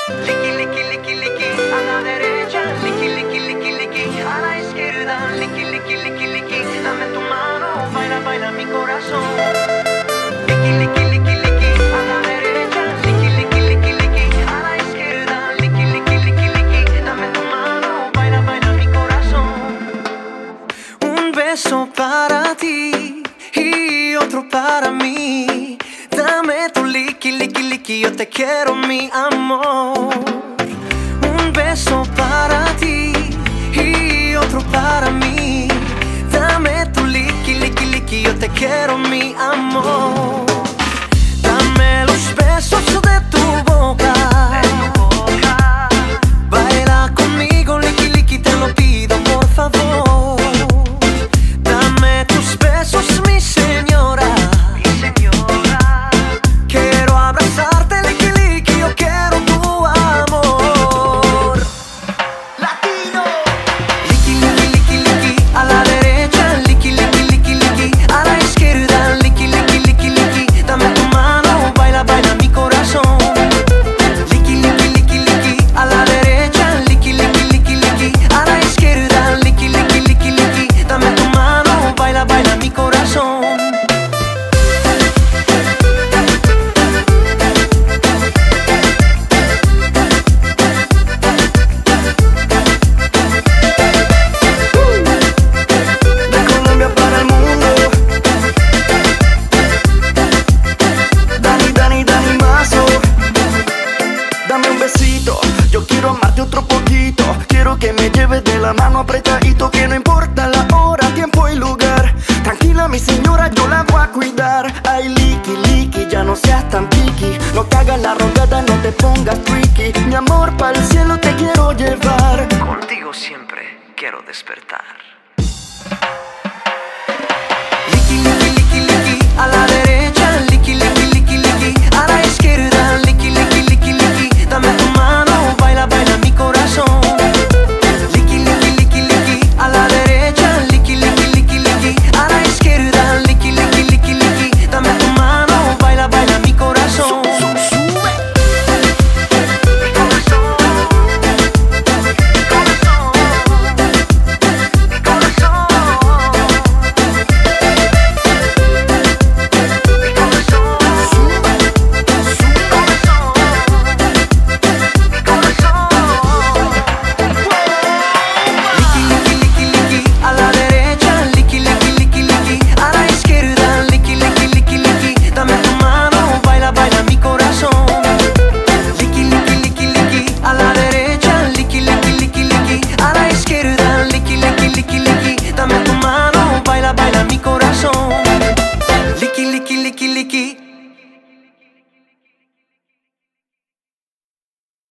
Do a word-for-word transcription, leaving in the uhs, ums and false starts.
Liqui, liqui, liqui, liqui, a la derecha. Liqui, liqui, liqui, liqui, a la izquierda. Liqui, liqui, liqui, liqui, dame tu mano, baila, baila mi corazón. Liqui, liqui, liqui, liqui, a la derecha. Liqui, liqui, liqui, liqui, a la izquierda. Liqui, liqui, liqui, liqui, dame tu mano, baila, baila mi corazón. Un beso para ti y otro para mí. Dame tu liqui, liqui, liqui, yo te quiero, mi amor. Un beso para ti y otro para mí. Dame tu liqui, liqui, liqui, yo te quiero, mi amor. Dame los besos de tu boca. Baila conmigo, liqui, liqui, te lo pido, por favor. Dame tus besos, mi señora. Yo quiero amarte otro poquito. Quiero que me lleves de la mano apretadito. Que no importa la hora, tiempo y lugar. Tranquila mi señora, yo la voy a cuidar. Ay, liqui, liqui, ya no seas tan piqui. No te hagas la rogada, no te pongas tricky. Mi amor, para el cielo te quiero llevar. Contigo siempre quiero despertar. Liqui, liqui, liqui, liqui, a la derecha. Liqui, liqui, liqui, liqui, a la izquierda. Liqui, liqui, liqui, liqui, dame tu mano, baila, baila mi corazón. Liqui, liqui, liqui, liqui, a la derecha. Liqui, liqui, liqui, liqui, a la izquierda. Liqui, liqui, liqui, liqui, dame tu mano, baila, baila mi corazón. Sube. Mi corazón, mi corazón, mi corazón, mi corazón, sube, sube corazón, mi corazón. Liqui, liqui, liqui, liqui, a la derecha. Liqui, liqui, liqui, liqui, a la izquierda. Liqui, liqui, liqui, liqui, dame tu mano, baila, baila mi corazón. Liqui, liqui, liqui, liqui, a la derecha. Liqui, liqui, liqui, liqui, a la izquierda. Liqui, liqui, liqui, liqui, dame tu mano, baila, baila mi corazón. Liqui, liqui, liqui, liqui.